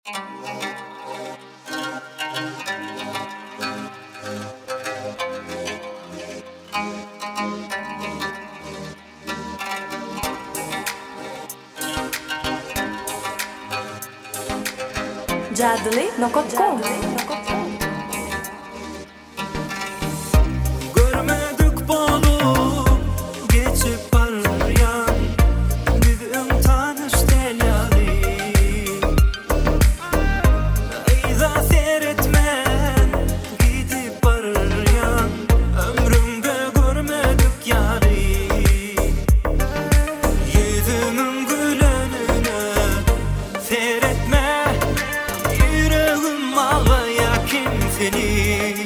Jadli.com Görmedik bolup geçip baryan bizim tanış telali Eyza seyretmen gidip baryan ömrümde görmedik yari Yüzümün gülönüne seyretme yüreğim ağlaya kimseni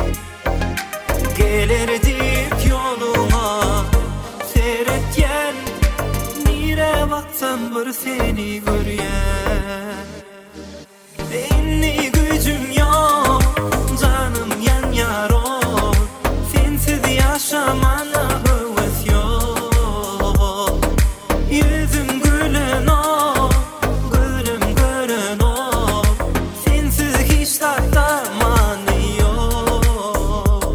Gelerdik yoluma seyret gel Nire baksam bir seni göryen Beni gücüm yok canım yan yaro Sensiz yaşamana hıvıs yok Yüzüm gülen o gülüm gören o Sensiz hiç tatlaman yok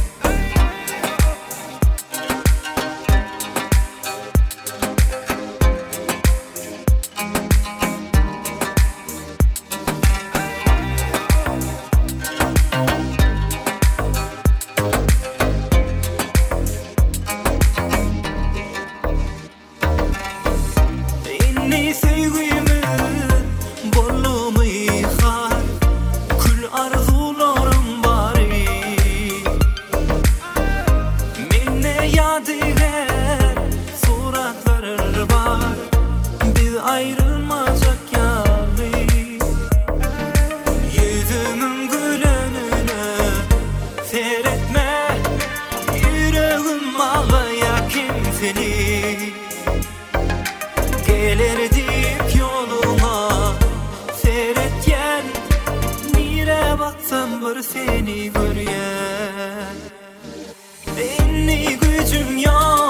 Inni sevgimi bollumu yıkar Kül arzularım bari Minne yadigar suratlar var Biz ayrılmayacak yali Yüzümün gülönüne seyretme Yüreğim ağlaya kimseni Gelerdik yoluma seyret gel Nire baksam bir seni göryen Beni gücüm yok